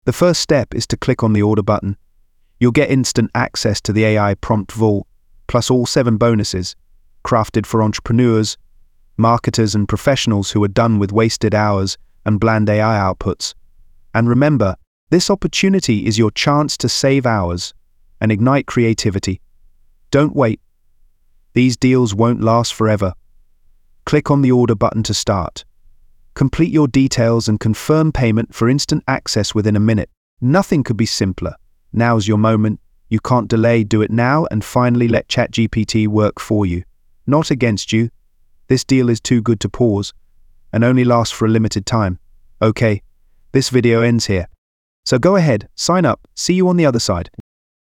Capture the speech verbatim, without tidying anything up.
The first step is to click on the order button. You'll get instant access to the A I prompt vault, plus all seven bonuses, crafted for entrepreneurs, marketers and professionals who are done with wasted hours and bland A I outputs. And remember, this opportunity is your chance to save hours and ignite creativity. Don't wait. These deals won't last forever. Click on the order button to start. Complete your details and confirm payment for instant access within a minute. Nothing could be simpler. Now's your moment. You can't delay. Do it now and finally let ChatGPT work for you, not against you. This deal is too good to pause and only lasts for a limited time. Okay, this video ends here. So go ahead, sign up. See you on the other side.